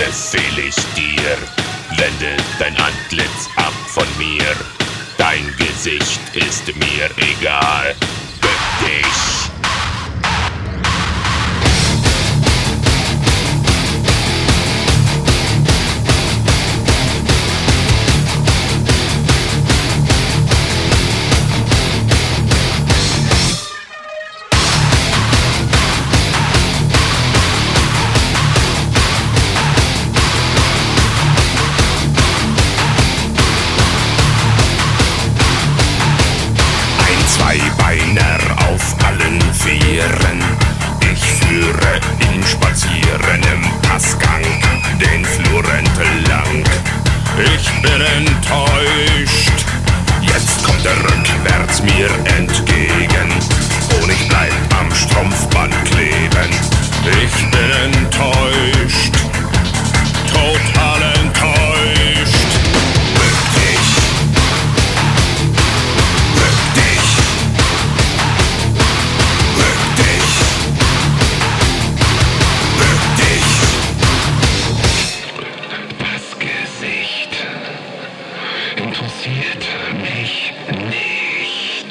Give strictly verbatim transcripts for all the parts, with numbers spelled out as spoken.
befehl ich dir, wende dein Antlitz ab von mir. Dein Gesicht ist mir egal. Bück dich! Zweibeiner auf allen Vieren. Ich führe ihn spazieren im Passgang den Flur entlang. Ich bin enttäuscht, jetzt kommt er rückwärts mir entgegen und ich bleib am Strumpfband kleben. Ich bin enttäuscht, total enttäuscht. Bück dich, bück dich. Interessiert mich nicht.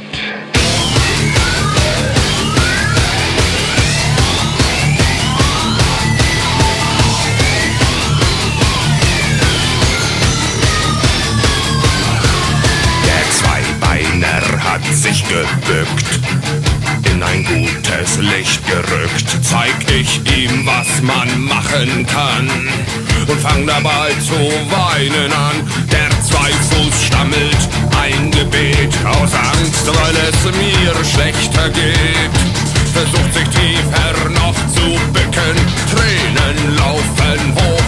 Der Zweibeiner hat sich gebückt, in ein gutes Licht gerückt. Zeig ich ihm, was man machen kann und fang dabei zu weinen an. Der Zweifuß stammelt ein Gebet aus Angst, weil es mir schlechter geht. Versucht sich tiefer noch zu bücken, Tränen laufen hoch.